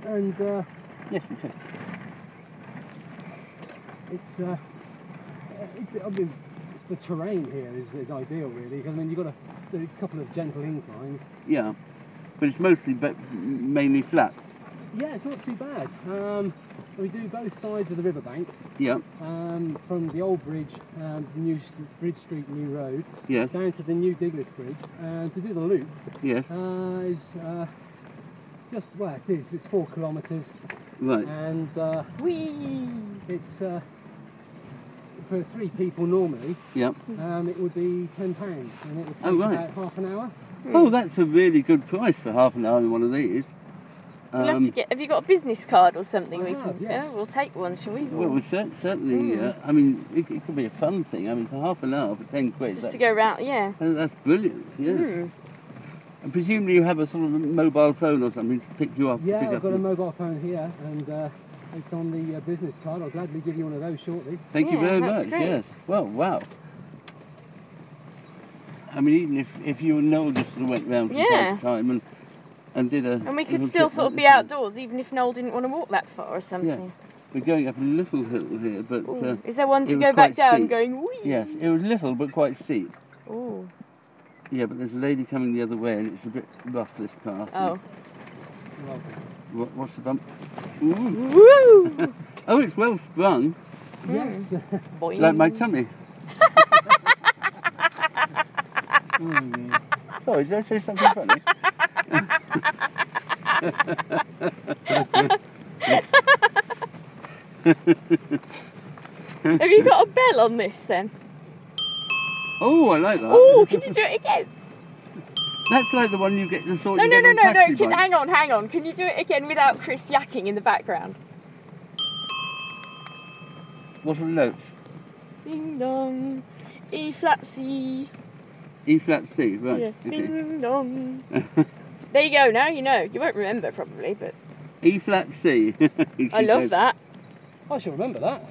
And Yes, we can. I mean, the terrain here is ideal, really. Because I mean, you've got a couple of gentle inclines. Yeah, but it's mostly, mainly flat. Yeah, it's not too bad. We do both sides of the riverbank. Yeah. From the old bridge, New Bridge Street, New Road, Yes. down to the new Diglis Bridge. To do the loop Yes. is just, well, it's 4 kilometres. Right. And it's for 3 people normally. Yeah. It would be £10, and it would take right. about half an hour. Oh, that's a really good price for half an hour in one of these. We'll have to get. Have you got a business card or something? I have, yes. Yeah, we'll take one, shall we? Well, certainly. I mean, it could be a fun thing. I mean, for half an hour for 10 quid. Just to go round, yeah. That's brilliant. Yes. And presumably you have a sort of mobile phone or something to pick you up. Yeah, I've got a mobile phone here, and it's on the business card. I'll gladly give you one of those shortly. Thank you very much. Great. Yes. Well, wow. I mean, even if you and Noel just sort of went round from time to time and did a... And we could still sort of be outdoors, even if Noel didn't want to walk that far or something. Yes. We're going up a little hill here, but... is there one to go back down steep. going, whee? Yes, it was little, but quite steep. Oh. Yeah, but there's a lady coming the other way, and it's a bit rough, this path. Oh. What's the bump? Ooh. Woo! Oh, it's well sprung. Yes. Boing. Like my tummy. Sorry, did I say something funny? Have you got a bell on this then? Oh, I like that. Oh, can you do it again? That's like the one you get the sort No, you no, get no, on no, taxi no. bikes. Hang on. Can you do it again without Chris yakking in the background? What are the notes? Ding dong, E flat C. E flat C, right. Yeah. Okay. Ding dong. There you go. Now you know. You won't remember probably, but E flat C. I love that. I shall remember that.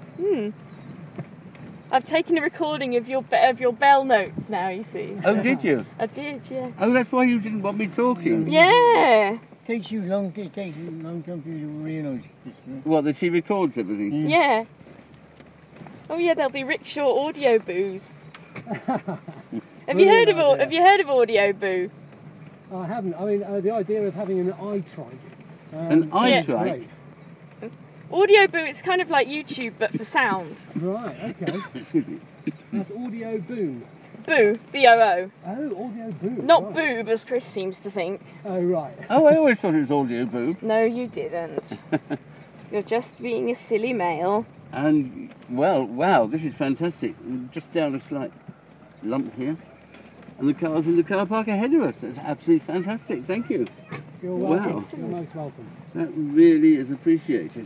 I've taken a recording of your bell notes now. You see. Oh, did you? I did. Yeah. Oh, that's why you didn't want me talking. Yeah. Takes you long to time for you to realise. What, that she records everything? Yeah. Oh yeah, there'll be rickshaw audio boos. Have you heard of Audio Boo? I haven't. I mean, the idea of having an iTrike. An iTrike? Audio Boo, it's kind of like YouTube but for sound. Right, okay. Excuse me. That's Audio Boom. Boo, B-O-O. Oh, Audio Boom. Not boob, as Chris seems to think. Oh, right. Oh, I always thought it was audio boob. No, you didn't. You're just being a silly male. And, well, wow, this is fantastic. We're just down a slight lump here. And the car's in the car park ahead of us. That's absolutely fantastic. Thank you. You're welcome. Wow. You're most welcome. That really is appreciated.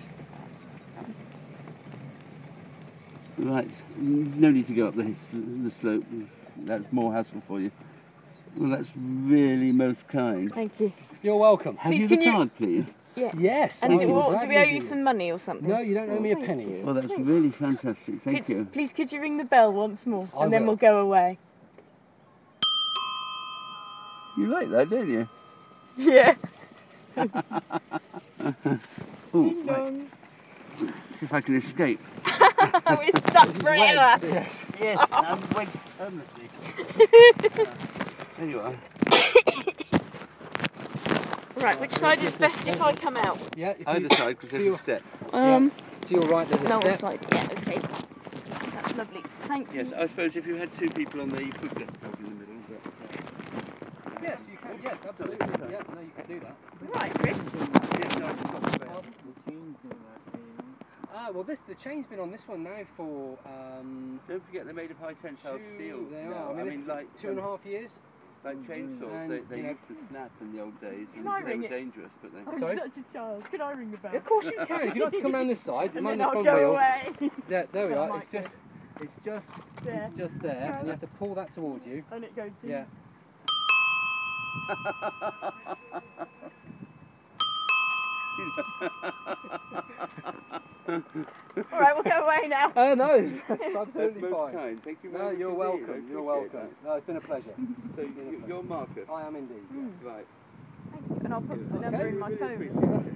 Right, no need to go up the slope. That's more hassle for you. Well, that's really most kind. Thank you. You're welcome. Have you the card, please? Yeah. Yes. And do we owe gladly you some money or something? No, you don't owe me a penny. Well, that's really fantastic. Thank you. Please, could you ring the bell once more, I and then will. we'll go away. You like that, don't you? Yeah. Oh, right. See if I can escape. We're stuck forever. Yes. Yes, I'm wedged permanently. There you are. Right, which side is best if I come out? Yeah. If Either you, side, because there's a step. to your right, there's a No step. side. Yeah. Okay. That's lovely. Thank you. Yes, I suppose if you had two people on there, you could get stuck in the middle. But... Yes, you can. Yes, absolutely. Yeah, no, you can do that. Right, Chris. Yes, no, it's not the best. Well, the chain's been on this one now for Don't forget they're made of high tensile steel. They now. are. I mean, like 2.5 years. Like chainsaws, And, they you know, used to snap in the old days, Can I and they ring were it? dangerous. But they. I'm Sorry? such a child. Can I ring the bell? Of course you can. If you'd like to come round this side, And mind then the I'll front go wheel. away. Yeah, there we I are. might It's just there, and you have to pull that towards you. And it goes. Ding. Yeah. All right, we'll go away now. No, that's absolutely That's most fine. kind. Thank you very No, much. you're indeed. welcome. I You're appreciate welcome. No, it's been a pleasure. that. So you're Marcus. I am indeed. Yes. Right. Thank you. And I'll put the Okay. number in my Really phone. appreciate it.